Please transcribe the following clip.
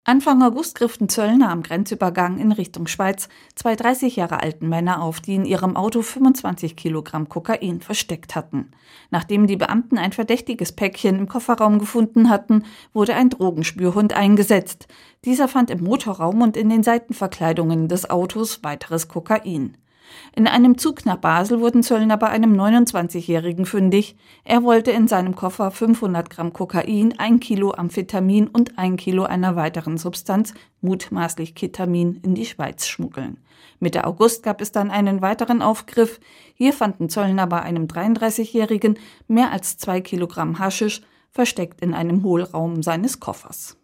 Anfang August griffen Zöllner am Grenzübergang in Richtung Schweiz 2 30 Jahre alten Männer auf, die in ihrem Auto 25 Kilogramm Kokain versteckt hatten. Nachdem die Beamten ein verdächtiges Päckchen im Kofferraum gefunden hatten, wurde ein Drogenspürhund eingesetzt. Dieser fand im Motorraum und in den Seitenverkleidungen des Autos weiteres Kokain. In einem Zug nach Basel wurden Zöllner bei einem 29-Jährigen fündig. Er wollte in seinem Koffer 500 Gramm Kokain, 1 Kilo Amphetamin und 1 Kilo einer weiteren Substanz, mutmaßlich Ketamin, in die Schweiz schmuggeln. Mitte August gab es dann einen weiteren Aufgriff. Hier fanden Zöllner bei einem 33-Jährigen mehr als 2 Kilogramm Haschisch, versteckt in einem Hohlraum seines Koffers.